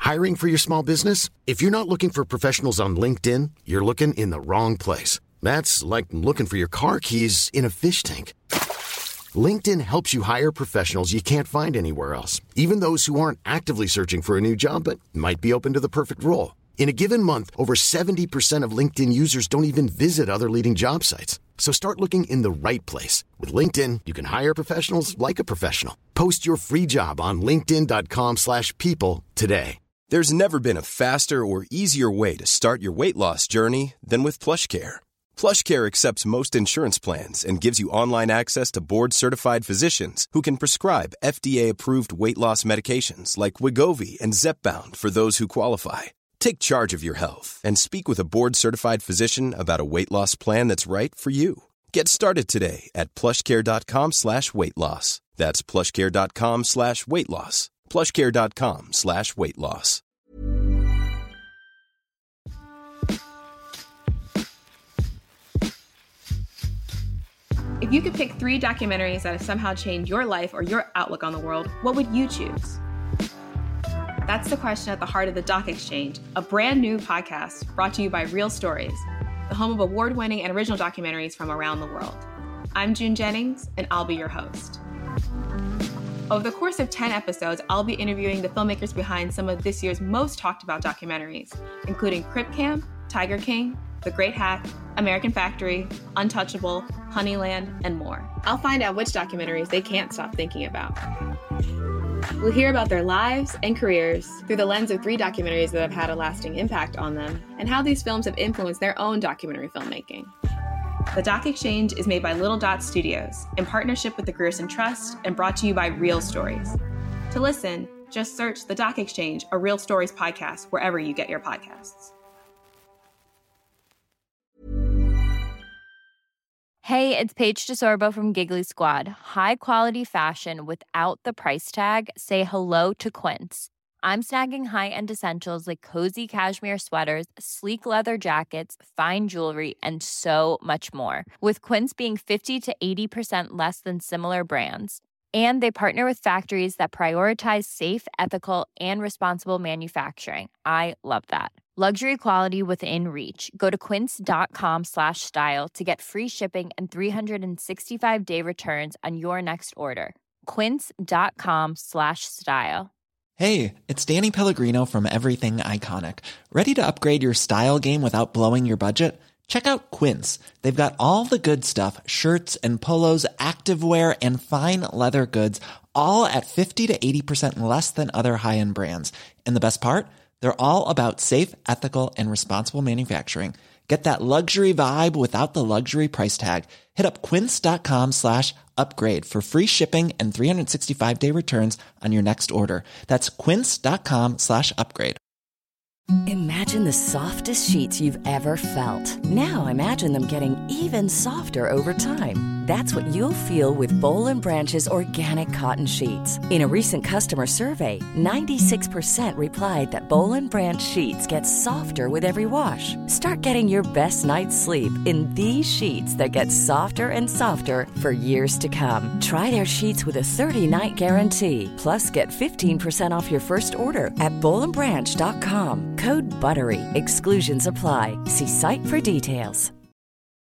Hiring for your small business? If you're not looking for professionals on LinkedIn, you're looking in the wrong place. That's like looking for your car keys in a fish tank. LinkedIn helps you hire professionals you can't find anywhere else, even those who aren't actively searching for a new job but might be open to the perfect role. In a given month, over 70% of LinkedIn users don't even visit other leading job sites. So start looking in the right place. With LinkedIn, you can hire professionals like a professional. Post your free job on linkedin.com/people today. There's never been a faster or easier way to start your weight loss journey than with PlushCare. PlushCare accepts most insurance plans and gives you online access to board-certified physicians who can prescribe FDA-approved weight loss medications like Wegovy and Zepbound for those who qualify. Take charge of your health and speak with a board-certified physician about a weight loss plan that's right for you. Get started today at plushcare.com/weight loss. That's plushcare.com/weight loss. plushcare.com/weight loss. If you could pick 3 documentaries that have somehow changed your life or your outlook on the world, what would you choose? That's the question at the heart of The Doc Exchange, a brand new podcast brought to you by Real Stories, the home of award-winning and original documentaries from around the world. I'm June Jennings, and I'll be your host. Over the course of 10 episodes, I'll be interviewing the filmmakers behind some of this year's most talked about documentaries, including Crip Camp, Tiger King, The Great Hack, American Factory, Untouchable, Honeyland, and more. I'll find out which documentaries they can't stop thinking about. We'll hear about their lives and careers through the lens of 3 documentaries that have had a lasting impact on them, and how these films have influenced their own documentary filmmaking. The Doc Exchange is made by Little Dot Studios in partnership with the Grierson Trust and brought to you by Real Stories. To listen, just search The Doc Exchange, a Real Stories podcast, wherever you get your podcasts. Hey, it's Paige DeSorbo from Giggly Squad. High quality fashion without the price tag. Say hello to Quince. I'm snagging high-end essentials like cozy cashmere sweaters, sleek leather jackets, fine jewelry, and so much more. With Quince being 50 to 80% less than similar brands. And they partner with factories that prioritize safe, ethical, and responsible manufacturing. I love that. Luxury quality within reach. Go to quince.com/style to get free shipping and 365-day returns on your next order. Quince.com/style. Hey, it's Danny Pellegrino from Everything Iconic. Ready to upgrade your style game without blowing your budget? Check out Quince. They've got all the good stuff, shirts and polos, activewear, and fine leather goods, all at 50 to 80% less than other high-end brands. And the best part? They're all about safe, ethical, and responsible manufacturing. Get that luxury vibe without the luxury price tag. Hit up quince.com/upgrade for free shipping and 365-day returns on your next order. That's quince.com/upgrade. Imagine the softest sheets you've ever felt. Now imagine them getting even softer over time. That's what you'll feel with Boll & Branch's organic cotton sheets. In a recent customer survey, 96% replied that Boll & Branch sheets get softer with every wash. Start getting your best night's sleep in these sheets that get softer and softer for years to come. Try their sheets with a 30-night guarantee. Plus, get 15% off your first order at bollandbranch.com. Code BUTTERY. Exclusions apply. See site for details.